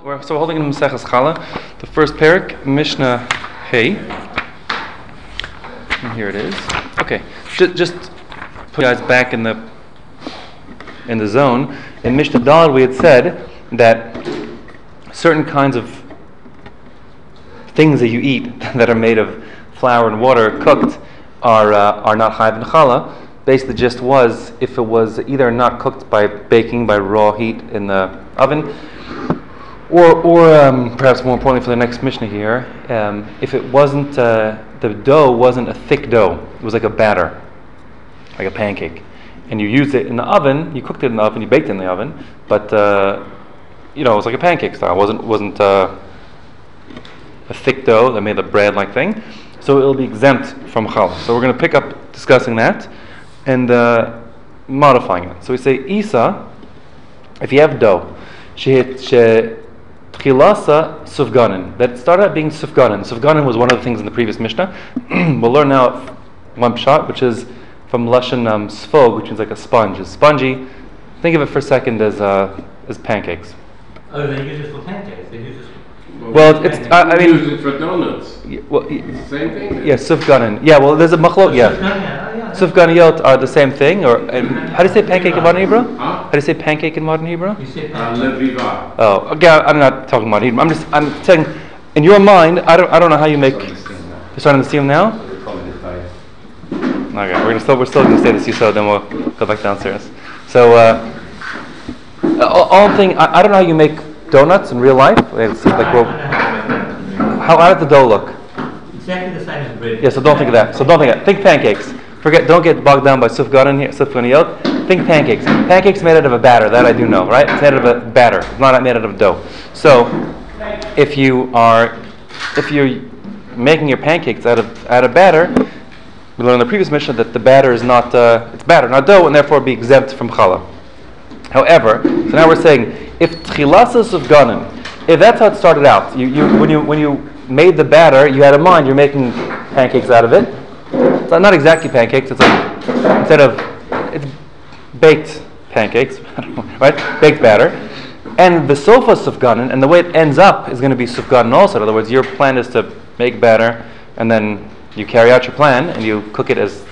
We're holding in Maseches Chala, the first parak, Mishnah Hey. And here it is. Okay, just put you guys back in the zone. In Mishnah Daled, we had said that certain kinds of things that you eat that are made of flour and water cooked are not chayav in challah. Basically, the gist was if it was either not cooked by baking by raw heat in the oven, or perhaps more importantly for the next Mishnah here, if it wasn't the dough wasn't a thick dough, it was like a batter, like a pancake, and you used it in the oven, you cooked it in the oven, you baked it in the oven, but it was like a pancake style. It wasn't a thick dough that made a bread-like thing, so it'll be exempt from challah. So we're going to pick up discussing that and modifying it. So we say Isa, if you have dough, tchilasa sufganin, that started out being sufganin. Sufganin was one of the things in the previous Mishnah. We'll learn now one pshat, which is from lashon sfog, which means like a sponge. It's spongy. Think of it for a second as pancakes. Oh, they use it for pancakes. They use it. Well, it's use it for donuts. It's the same thing. Yeah, sufganin. Yeah, well, there's a machlok. Yeah, sufganiyot are the same thing. How do you say pancake in modern Hebrew? How do you say pancake in modern Hebrew? You say Leviva. Oh, okay. I'm not talking about Hebrew. I'm saying, in your mind, I don't know how you make. You're starting to see them now. Okay, we're still going to stay this so then we'll go back downstairs. So, all I'm saying, I don't know how you make donuts in real life. It seems like how did the dough look? exactly the same as bread. Yeah, so don't think of that. Think pancakes. Don't get bogged down by sufganiyot. Think pancakes. Pancakes made out of a batter. That I do know, right? It's made out of a batter. It's not made out of dough. So, if you're making your pancakes out of batter, we learned in the previous Mishnah that the batter is not it's batter, not dough, and therefore be exempt from challah. However, so now we're saying if tchilasa sufganin, if that's how it started out, when you made the batter, you had in mind you're making pancakes out of it. It's not exactly pancakes. It's like it's baked pancakes, right? Baked batter, and the sofa sufganin, and the way it ends up is going to be sufganin also. In other words, your plan is to make batter, and then you carry out your plan and you cook it as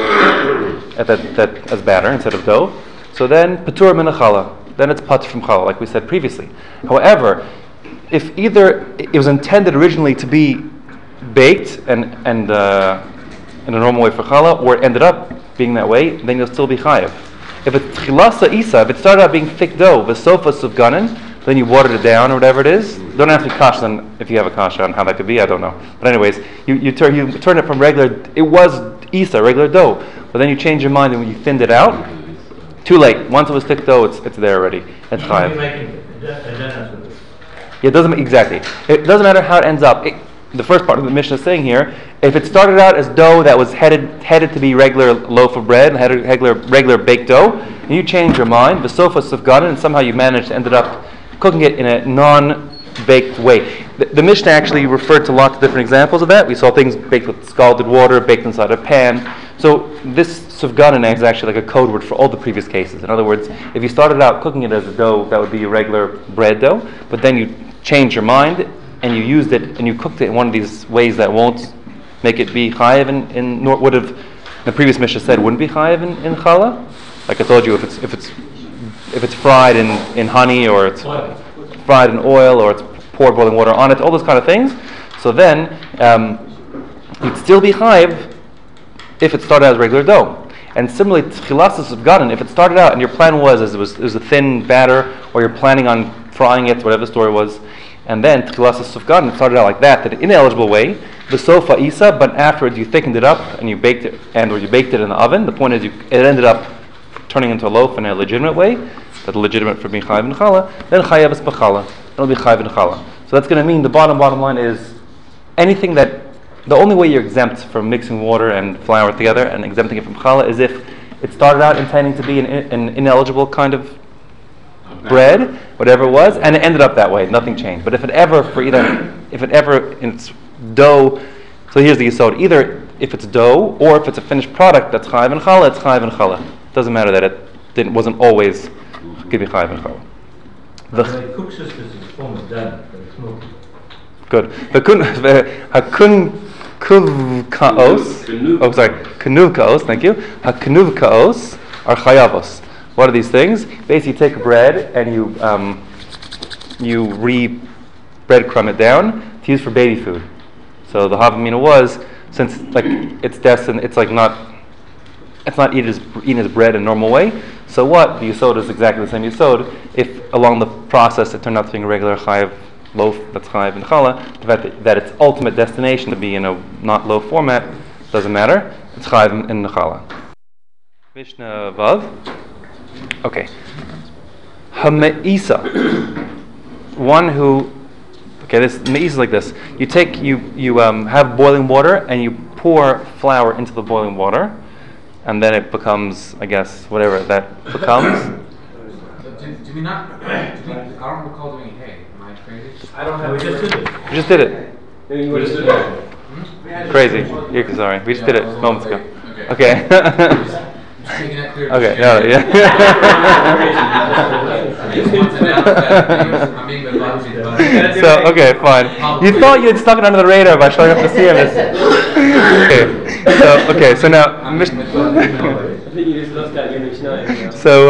as batter instead of dough. So then patur min challah, then it's patur from challah, like we said previously. However, if either it was intended originally to be baked and in a normal way for challah, or it ended up being that way, then you'll still be chayav. If it's tchilasa isa, if it started out being thick dough, v'sofa sufganin, then you watered it down or whatever it is. Don't have to kasha then if you have a kasha on how that could be, I don't know. But anyways, you turn it from regular, it was isa, regular dough, but then you change your mind and when you thinned it out, too late. Once it was thick dough, it's there already. It's chayav. You're making donuts with it. Yeah, it doesn't exactly. It doesn't matter how it ends up. The first part of the Mishnah is saying here, if it started out as dough that was headed to be regular loaf of bread, regular baked dough, and you change your mind, the sofa sufganin, and somehow you managed to end up cooking it in a non-baked way. The Mishnah actually referred to lots of different examples of that. We saw things baked with scalded water, baked inside a pan. So this sufganin is actually like a code word for all the previous cases. In other words, if you started out cooking it as a dough, that would be a regular bread dough, but then you change your mind and you used it and you cooked it in one of these ways that won't make it be chayav nor would have the previous Mishnah said wouldn't be chayav in challah. Like I told you, if it's fried in honey, or it's fried in oil, or it's poured boiling water on it, all those kind of things. So then you'd still be chayav if it started out as regular dough. And similarly, tchilasa sufganin, if it started out and your plan was as it was a thin batter, or you're planning on frying it, whatever the story was, and then tchilasa sufganin, it started out like that an ineligible way, the sofa isa, but afterwards you thickened it up and you baked it, or you baked it in the oven. The point is, it ended up turning into a loaf in a legitimate way, that's legitimate for being chayav in challah, then chayav is b'challah. It'll be chayav in challah. So that's going to mean the bottom line is anything that the only way you're exempt from mixing water and flour together and exempting it from challah is if it started out intending to be an ineligible kind of bread, whatever it was, and it ended up that way. Nothing changed. But if it ever in its dough, so here's the yesod. Either if it's dough or if it's a finished product that's chayav in challah, it's chayav in challah. It doesn't matter that it wasn't always could be chayav in challah. The When it cooks this is a form of donut, but it's milky. good. Hakun kuvkaos. Oh, sorry. Kanuvkaos. Thank you. Hakanuvkaos are chayavos. What are these things? Basically, you take bread and you breadcrumb it down to use for baby food. So the havamina was, since like it's destined, it's not eaten as bread in a normal way. So what? The yesod is exactly the same yesod. If along the process it turned out to be a regular chayav loaf that's chayav in challah, the fact that its ultimate destination to be in a not loaf format doesn't matter. It's chayav in the challah. Mishnah Vav. Okay. Hameisa. One who. Okay, this meisa is like this. You take you have boiling water and you pour flour into the boiling water, and then it becomes, I guess, whatever that becomes. Do we not? I don't recall doing hay. Am I crazy? I don't have. We just did it. We just did it. We just did it. Crazy. You're sorry. We just did it moments ago. Okay. Okay. Just making that clear. Okay. No. Yeah. I'm being the So okay, fine. You thought you had stuck it under the radar by showing up to see him. Okay. So now, I think you just lost out your Mishnah. so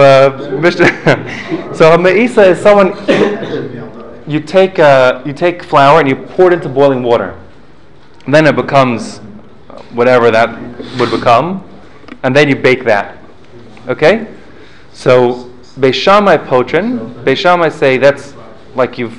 Meisa is someone. You take flour and you pour it into boiling water, and then it becomes whatever that would become, and then you bake that. Okay, so Beis Shammai say that's like you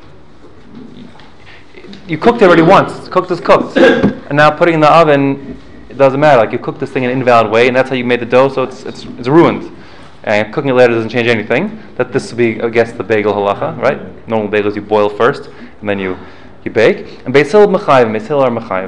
cooked it already once. Cooked is cooked, and now putting it in the oven, it doesn't matter. Like you cooked this thing in an invalid way, and that's how you made the dough, so it's ruined. And cooking it later doesn't change anything. That this would be, I guess, the bagel halacha, right? Normal bagels you boil first, and then you bake. And Beis Hillel mechayev, Beis Hillel are mechayev.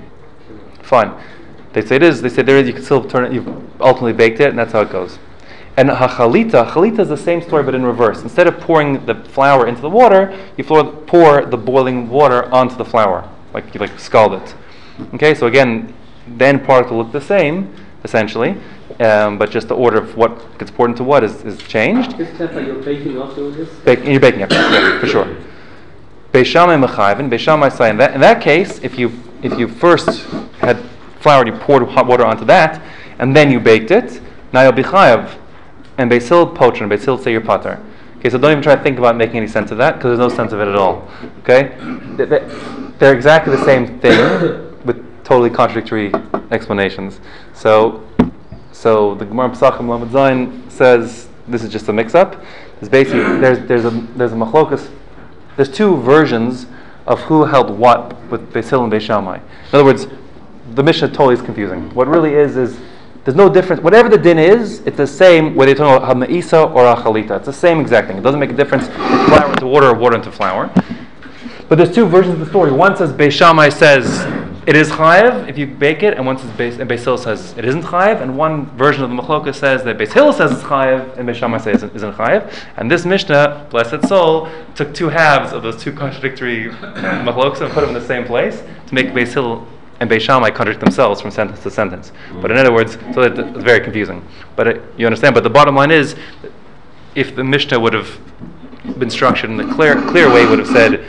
Fine. They say it is. They say there is. You can still turn it. You've ultimately baked it, and that's how it goes. And chalita is the same story, but in reverse. Instead of pouring the flour into the water, you pour the boiling water onto the flour, like you scald it. Okay, so again, the end product will look the same, essentially, but just the order of what gets poured into what is changed. Is that like you're baking afterwards? You're baking it, yeah, for sure. Beis Shammai mechayev, Beis Shammai say in that case, if you first had flour and you poured hot water onto that, and then you baked it, now you'll be chayav. And Beis Hillel pocher, and Beis Hillel say you're pater. Okay, so don't even try to think about making any sense of that, because there's no sense of it at all. Okay, they're exactly the same thing with totally contradictory explanations. So the Gemara Pesachim Lamed Zayin says this is just a mix-up. It's basically there's a machlokas. There's two versions of who held what with Beis Hillel and Beis Shammai. In other words, the Mishnah totally is confusing. What really is there's no difference. Whatever the din is, it's the same whether you're talking about ha-meisa or a-chalita. It's the same exact thing. It doesn't make a difference flour into water or water into flour. But there's two versions of the story. One says Beis Shammai says it is chayev if you bake it, and one says Beis Hillel says it isn't chayev, and one version of the machloka says that Beis Hillel says it's chayev and Beis Shammai says it isn't chayev. And this Mishnah, blessed soul, took two halves of those two contradictory machlokas and put them in the same place to make Beis Hillel and Beis Shammai contradict themselves from sentence to sentence. But in other words, so that it's very confusing. But you understand. But the bottom line is, if the Mishnah would have been structured in a clear way, would have said,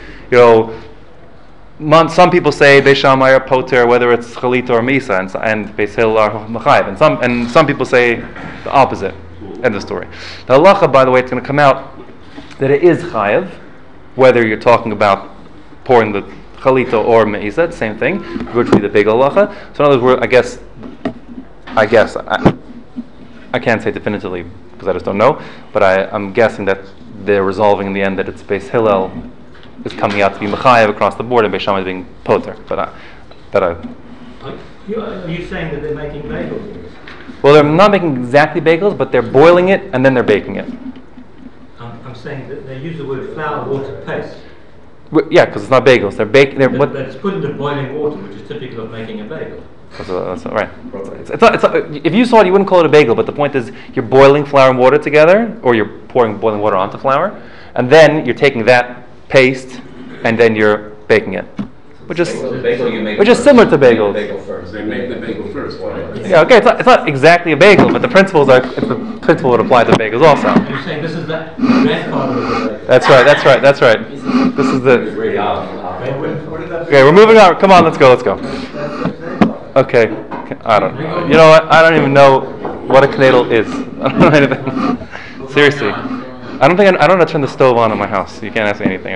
some people say Beis Shammai are poter, whether it's chalita or misa, and Beis Hillel are mechayev, and some people say the opposite. End of story. The halacha, by the way, it's going to come out that it is chayev, whether you're talking about pouring the chalita or meisa, same thing, which would be the big halacha. So in other words, I can't say definitively because I just don't know, but I'm guessing that they're resolving in the end that it's Beis Hillel is coming out to be mechayev across the board and Beis Shammai is being poter. Are you saying that they're making bagels? Well, they're not making exactly bagels, but they're boiling it and then they're baking it. I'm saying that they use the word flour, water, paste. Yeah, because it's not bagels. They're baking. But it's put into boiling water, which is typical of making a bagel. That's not right. It's not, if you saw it, you wouldn't call it a bagel. But the point is, you're boiling flour and water together, or you're pouring boiling water onto flour, and then you're taking that paste, and then you're baking it, which is similar to bagels. They make the bagel first, right? Yeah, okay. It's not exactly a bagel, but the principles would apply to bagels also. You're saying this is the grandfather of the bagel. That's right. That's right. That's right. This is the. Okay, we're moving on. Come on, let's go. Let's go. Okay. I don't. You know what? I don't even know what a knedel is. I don't know anything. Seriously, I don't think I don't know how to turn the stove on in my house. You can't ask me anything.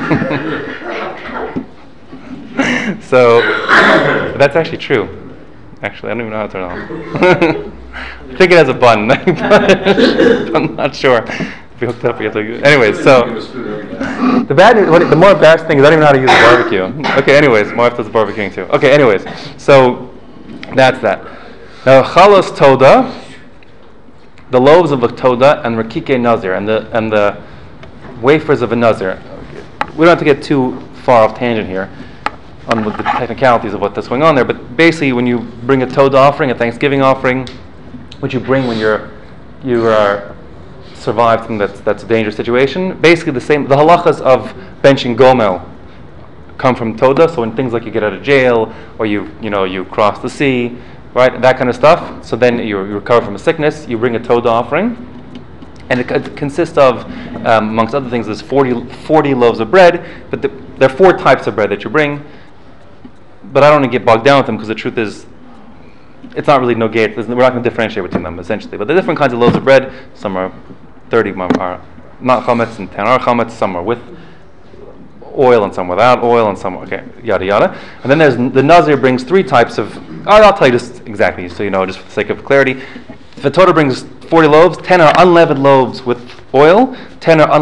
Okay. So that's actually true. Actually, I don't even know how to turn it on. I think it has a button. I'm not sure. If you hooked it up, you have to. Anyways, so the bad news, the more embarrassing thing is I don't even know how to use a barbecue. Okay, anyways, my wife does barbecuing too. Okay, anyways, so that's that. Now, chalos toda, the loaves of a toda, and rakike nazir, and the wafers of a nazir. We don't have to get too far off tangent here on the technicalities of what's going on there, but basically, when you bring a toda offering, a Thanksgiving offering, which you bring when you are survived something that's a dangerous situation. Basically, the halachas of benching gomel come from toda. So when things like you get out of jail or you cross the sea, right, that kind of stuff. So then you recover from a sickness. You bring a toda offering, and it consists of, amongst other things, there's 40 loaves of bread. But there are 4 types of bread that you bring. But I don't want to get bogged down with them because the truth is, it's not really negate. We're not going to differentiate between them essentially. But the different kinds of loaves of bread, some are 30 are not chametz and 10 are chametz. Some are with oil and some without oil and some yada yada. And then there's the nazir brings 3 types of. I'll tell you just exactly so you know, just for the sake of clarity. If the Torah brings 40 loaves, 10 are unleavened loaves with oil, 10 are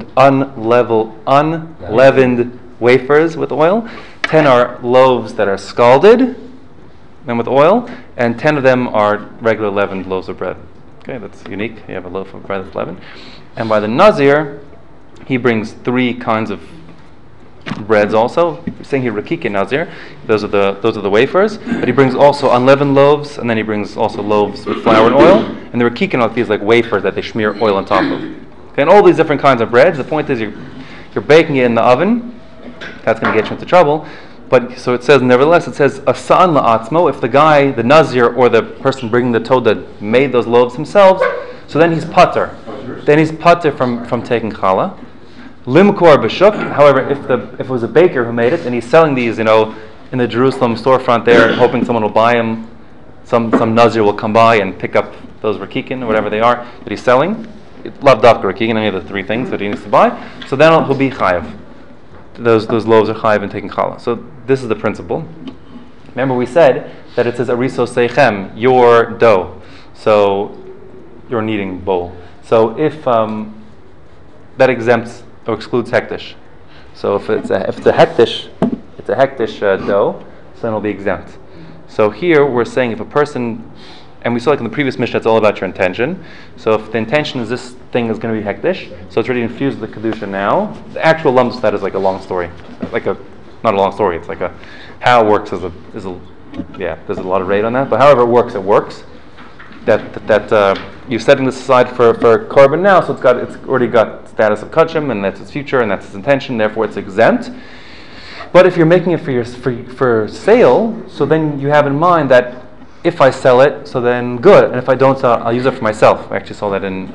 unleavened wafers with oil, 10 are loaves that are scalded and with oil, and 10 of them are regular leavened loaves of bread. Okay, that's unique. You have a loaf of bread that's leavened. And by the Nazir, he brings 3 kinds of breads also. We're saying here Rakike Nazir. Those are the wafers. But he brings also unleavened loaves, and then he brings also loaves with flour and oil. And the Rakike are these like wafers that they smear oil on top of. Okay, and all these different kinds of breads. The point is you're baking it in the oven. That's going to get you into trouble. But so it says, nevertheless, it says asan la'atzmo. If the guy, the nazir, or the person bringing the toda made those loaves themselves, so then he's pater. Then he's pater from taking challah. Limkor b'shuk. However, if it was a baker who made it and he's selling these, in the Jerusalem storefront there, hoping someone will buy him, some nazir will come by and pick up those rakikin or whatever they are that he's selling. Lav dafka rakikin, any of the 3 things that he needs to buy. So then he'll be chayav. Those loaves are chayiv and taking challah. So this is the principle. Remember we said that it says ariso seichem, your dough. So your kneading bowl. So if that exempts or excludes hektish. So if it's a hektish, dough, so then it'll be exempt. So here we're saying if a person, and we saw like in the previous Mishnah, it's all about your intention. So if the intention is this thing is going to be hektish, so it's already infused with the kedusha now. The actual lumps of that is like a long story, not a long story. It's like how it works there's a lot of rate on that. But however it works. That you're setting this aside for korban now, so it's already got status of kachim, and that's its future, and that's its intention. Therefore, it's exempt. But if you're making it for sale, so then you have in mind that if I sell it, so then good, and if I don't sell it, I'll use it for myself. I actually saw that in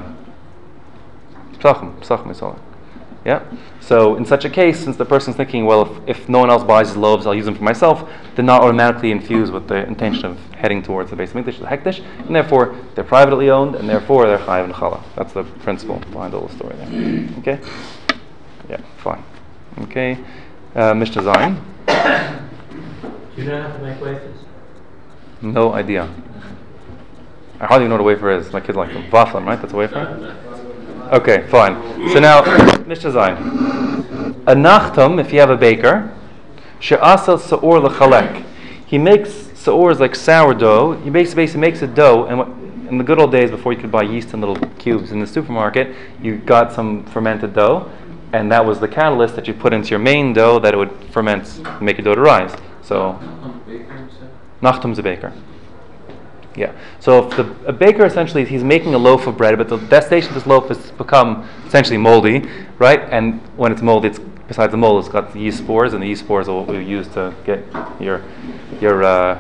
Psachim we saw it. Yeah. So in such a case, since the person's thinking, well, if no one else buys his loaves, I'll use them for myself, they're not automatically infused with the intention of heading towards the base of Mikdash, the hektish, and therefore they're privately owned, and therefore they're chayav and challah. That's the principle behind the whole story there. Okay. Yeah. Fine. Okay. Mishnah Zayin. You don't have to make wafers. No idea. I hardly know what a wafer is. My kids like them. Vaflam, right? That's a wafer? Okay, fine. So now, Mishnah Zayin. A nachtam, if you have a baker, she'asa sa'or l'chalek. He makes sa'ors like sourdough. He basically makes a dough, and in the good old days before you could buy yeast in little cubes in the supermarket, you got some fermented dough, and that was the catalyst that you put into your main dough that it would ferment and make your dough to rise. So, nachtam's a baker. Yeah. So if a baker essentially he's making a loaf of bread, but the destination of this loaf has become essentially moldy, right? And when it's moldy, besides the mold, it's got the yeast spores, and the yeast spores will be used to get your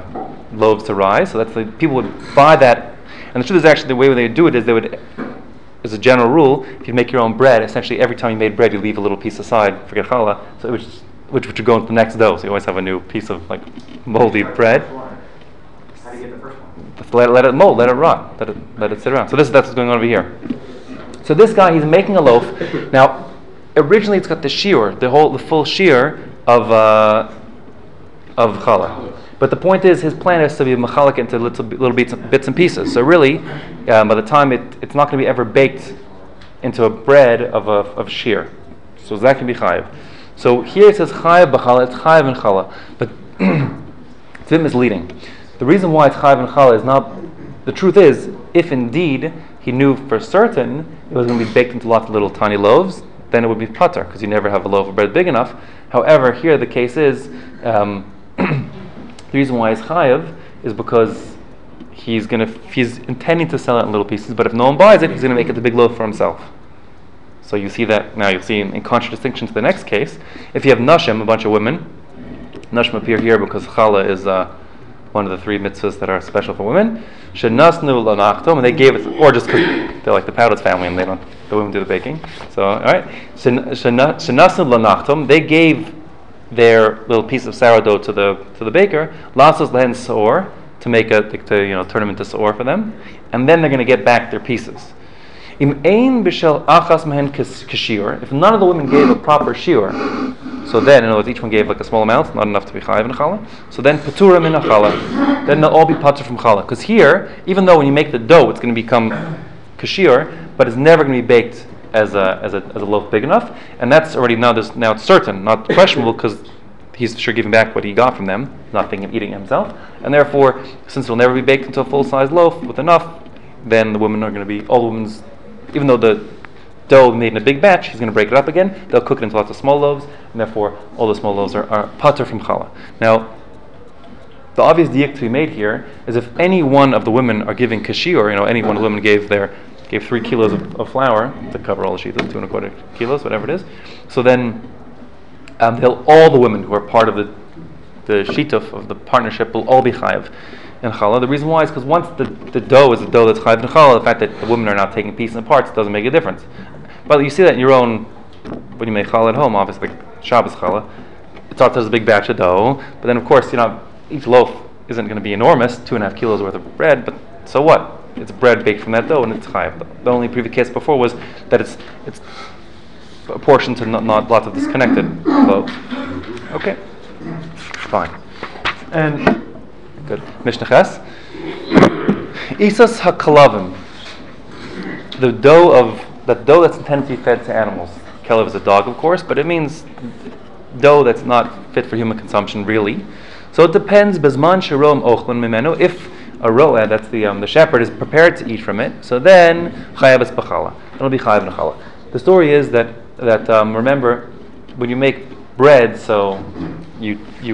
loaves to rise. So people would buy that, and the truth is actually the way they would do it is they would as a general rule, if you make your own bread, essentially every time you made bread, you leave a little piece aside, forget challah, so which would go into the next dough. So you always have a new piece of like moldy bread. How do you get the first one? Let it mold, let it rot, let it sit around. So that's what's going on over here. So this guy, he's making a loaf. Now, originally it's got the shear, the full shear of challah. But the point is, his plan is to be machalik into little bits and pieces. So really, by the time it's not going to be ever baked into a bread of shear. So that can be chayiv. So here it says chayiv b'challah, it's chayiv and challah. But it's a bit misleading. The reason why it's chayiv and challah is not, the truth is, if indeed he knew for certain it was going to be baked into lots of little tiny loaves, then it would be pater, because you never have a loaf of bread big enough. However, here the case is, the reason why he's chayav is because he's intending to sell it in little pieces, but if no one buys it, he's going to make it a big loaf for himself. So you see that now. You'll see in contradistinction to the next case, if you have nashim, a bunch of women, nashim appear here because challah is one of the 3 mitzvahs that are special for women. Shenasnu lanachtom, and they gave it, or just because they're like the Powders family and the women do the baking. So all right, shenasnu lanachtom, they gave their little piece of sourdough to the baker, lasos lehen saor, to turn them into saor for them, and then they're going to get back their pieces. Im ein bishel achas mehen kashir, if none of the women gave a proper shiur, so then, in other words, each one gave like a small amount, not enough to be chayiv in challah, so then patura min challah, then they'll all be patur from challah. Because here, even though when you make the dough, it's going to become kashir, but it's never going to be baked as a loaf big enough, and that's already now it's certain, not questionable, because he's sure giving back what he got from them, not thinking of eating it himself, and therefore, since it will never be baked into a full-size loaf with enough, then the women are going to be, all the women's, even though the dough made in a big batch, he's going to break it up again, they'll cook it into lots of small loaves, and therefore all the small loaves are pater from challah. Now, the obvious diuk to be made here is if any one of the women are giving kashir, any one of the women gave 3 kilos of flour to cover all the sheets, 2.25 kilos, whatever it is. So then, all the women who are part of the shituf of the partnership will all be chayiv in challah. The reason why is because once the dough is a dough that's chayiv in challah, the fact that the women are not taking pieces and parts doesn't make a difference. But you see that in your own, when you make challah at home, obviously, like Shabbos challah, it's out there's a big batch of dough, but then of course, each loaf isn't going to be enormous, 2.5 kilos worth of bread, but so what? It's bread baked from that dough, and it's chayiv. The only previous case before was that it's apportioned to not lots of disconnected loaves. Okay, fine. And good. Mishnah Ches. Isas hakalavim. The dough that's intended to be fed to animals. Kelev is a dog, of course, but it means dough that's not fit for human consumption, really. So it depends. Bezman sherom ochlin mimenu. If a ro'eh, that's the shepherd, is prepared to eat from it, so then chayav es b'challah. It'll be chayav in challah. The story is that remember, when you make bread, so you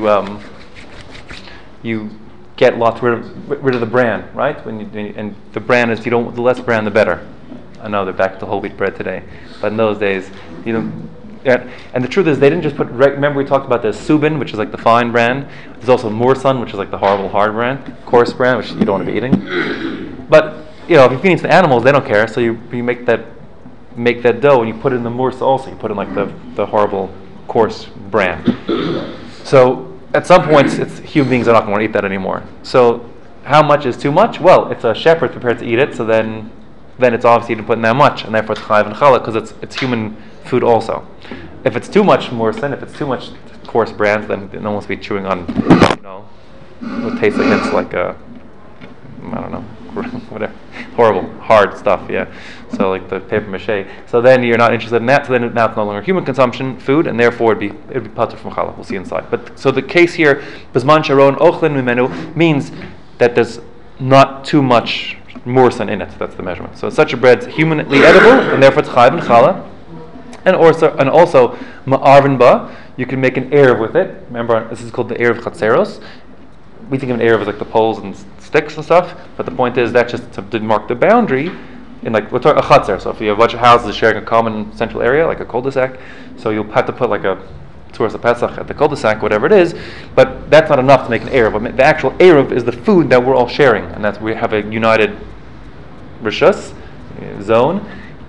get rid of the bran, right? And the bran is, the less bran the better. I know they're back to whole wheat bread today, but in those days, and the truth is, they didn't just put. Remember, we talked about the subin, which is like the fine bran. There's also mursan, which is like the horrible hard bran, coarse bran, which you don't want to be eating. But if you're feeding it to the animals, they don't care. So you make that dough and you put it in the mursa also. You put in like the horrible coarse bran. So at some points, human beings are not going to want to eat that anymore. So how much is too much? Well, if a shepherd prepared to eat it, so then it's obviously you didn't put in that much, and therefore it's chayiv and challah because it's human food also. If it's too much mursan, if it's too much coarse bran, then no one wants to be chewing on, what tastes like it's like I don't know, whatever, horrible, hard stuff, yeah. So like the paper mache. So then you're not interested in that. So then now it's no longer human consumption food, and therefore it'd be patur from challah. We'll see inside. But so the case here, bezman sharon ochlin mimenu, means that there's not too much mursan in it. That's the measurement. So such a bread's humanly edible, and therefore it's chayiv and challah. And also ma'arvin ba, you can make an erev with it. Remember, this is called the erev chatzeros. We think of an erev as like the poles and sticks and stuff, but the point is that's just to mark the boundary. In like we're talking a chatzer. So if you have a bunch of houses sharing a common central area, like a cul-de-sac, so you'll have to put like a tourist a pesach at the cul-de-sac, whatever it is. But that's not enough to make an erev. The actual erev is the food that we're all sharing, and that's we have a united rishus zone.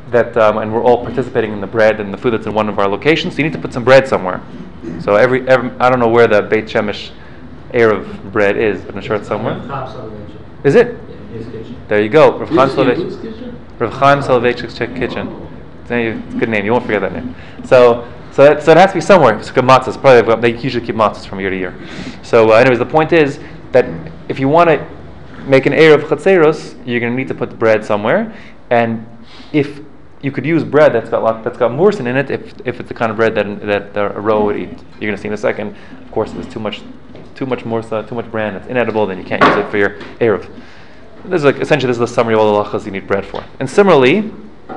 and we're all participating in the bread and the food that's in one of our locations. So you need to put some bread somewhere. So every I don't know where the Beit Shemesh Erev bread is, but I'm sure it's somewhere. Chaim Soloveitchik. Is it? Yeah, in his kitchen. There you go. Rav Chaim Who's Soloveitchik. kitchen? Rav Chaim Soloveitchik's kitchen. It's a good name. You won't forget that name. So it has to be somewhere. It's good matzahs. Probably they usually keep matzahs from year to year. So anyways, the point is that if you want to make an Erev Chatzeros, you're going to need to put the bread somewhere, and if you could use bread that's got mursin in it, if it's the kind of bread that a row would eat. You're going to see in a second. Of course, if there's too much mursa, too much bran, it's inedible, then you can't use it for your erev. Essentially, this is the summary of all the halachas you need bread for. And similarly,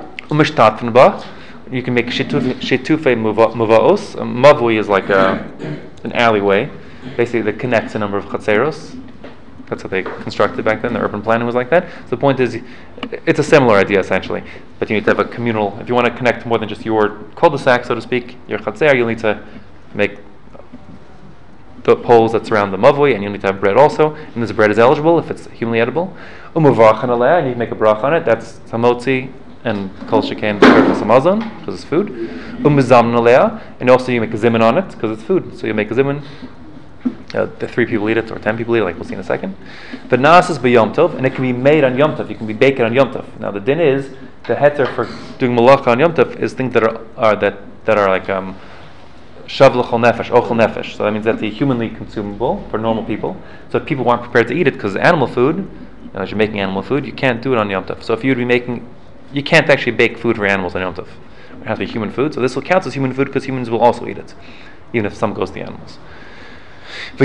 you can make shitufei muvaos. Mavui is like an alleyway, basically that connects a number of chatzeros. That's what they constructed back then. The urban planning was like that. So the point is, it's a similar idea essentially, but you need to have a communal. If you want to connect more than just your cul-de-sac, so to speak, your chatzer, you'll need to make the poles that surround the mavui, and you'll need to have bread also. And this bread is eligible if it's humanly edible. Umavarchan aleh, and you make a brach on it. That's hamotzi and kol sheken b'kerkas hamazon because it's food. Umizamn aleh, and also you make a zimun on it because it's food. So you make a zimun. The 3 people eat it, or 10 people eat it, like we'll see in a second. The nas is b'yom tov, and it can be made on yom tov. You can be baked on yom tov. Now the din is the heter for doing malacha on yom tov is things that are like shav l'chol nefesh, ochel nefesh. So that means that it's humanly consumable for normal people. So if people aren't prepared to eat it because it's animal food, as you're making animal food, you can't do it on yom tov. So if you would be making, you can't actually bake food for animals on yom tov. It has to be human food. So this will count as human food because humans will also eat it, even if some goes to the animals. And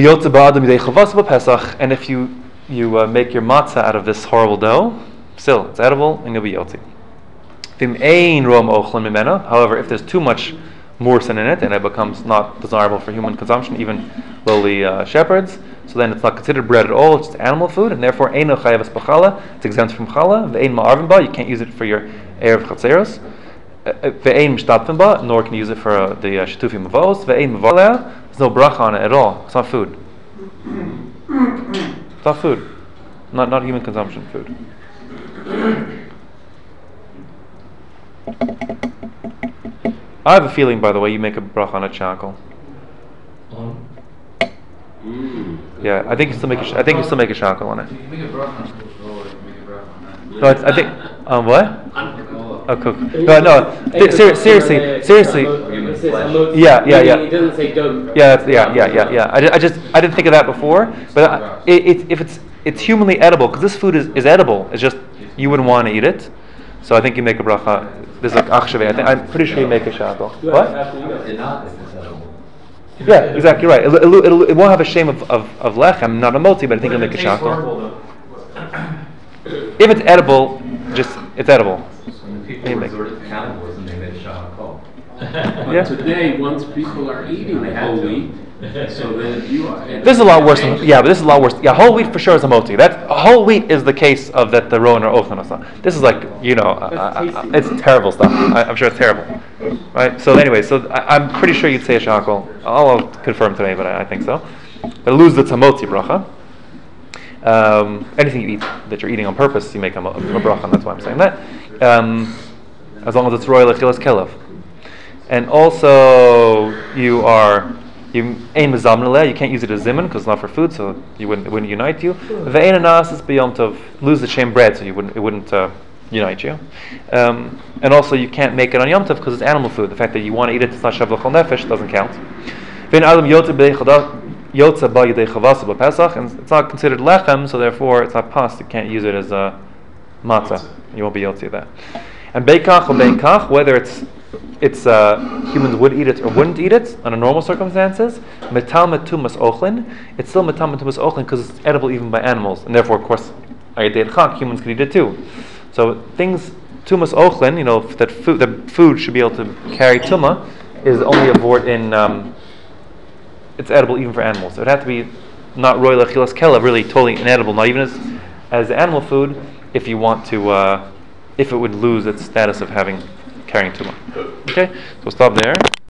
if you make your matzah out of this horrible dough, still it's edible and you'll be yotzi. However, if there's too much mursin in it and it becomes not desirable for human consumption, even lowly shepherds, so then it's not considered bread at all. It's just animal food, and therefore eino chayavas b'chala. It's exempt from chala. Ve'ein ma'arvin ba. You can't use it for your erev chatzeros. Ve'ein mishtatfin ba. Nor can you use it for the shitufim mavos. Ve'ein mavaleh. There's no bracha on it at all. It's not food. It's not food. Not human consumption food. I have a feeling, by the way, you make a bracha on a charcoal. Yeah, I think you still make a. I think you still make a shackle on it. You can make a bracha on cook or you can make a bracha on that. No, I think what? Oh, cook. No. Seriously. Yeah. It doesn't say dough. Yeah. I didn't think of that before, but if it's humanly edible, because this food is edible. It's just you wouldn't want to eat it. So I think you make a bracha. This is like achshaveh. I'm pretty sure you make a shackle. What? Yeah, exactly right. It won't have a shame of lechem, not a moti, but I think it'll make a shackle. If it's edible, it's edible. People resorted to cannibalism, they made a shackle. But today, once people are eating whole wheat, so then you are. This is a lot worse. But this is a lot worse. Yeah, whole wheat for sure is a moti. Whole wheat is the case of that the rowan or othanasa. This is like it's terrible stuff. I'm sure it's terrible, right? So anyway, I'm pretty sure you'd say a shackle. I'll confirm today, but I think so. But lose the moti bracha. Anything you eat that you're eating on purpose, you make a bracha. That's why I'm saying that. As long as it's royal achilas kelev, and also you ain mezamneleh. You can't use it as zimun because it's not for food, so it wouldn't unite you. Ve'ein anas is b'yom tov. Lose the shem bread, so it wouldn't unite you. And also you can't make it on yom tov because it's animal food. The fact that you want to eat it, it's not shav l'chol nefesh, doesn't count. Ve'ein adam yotza ba yedei chavasa b'pesach, and it's not considered lechem, so therefore it's not pas. You can't use it as matzah. You won't be yotzi of that. And beikach or beikach, whether it's humans would eat it or wouldn't eat it under normal circumstances, metal metumas ochlin, it's still metal metumas ochlin because it's edible even by animals, and therefore, of course, humans can eat it too. So things tumas ochlin, that food should be able to carry tuma, is only a vort in it's edible even for animals. So it would have to be not royal achilas kelev, really totally inedible, not even as animal food, if you want to, if it would lose its status of carrying tuma. Okay, so we'll stop there.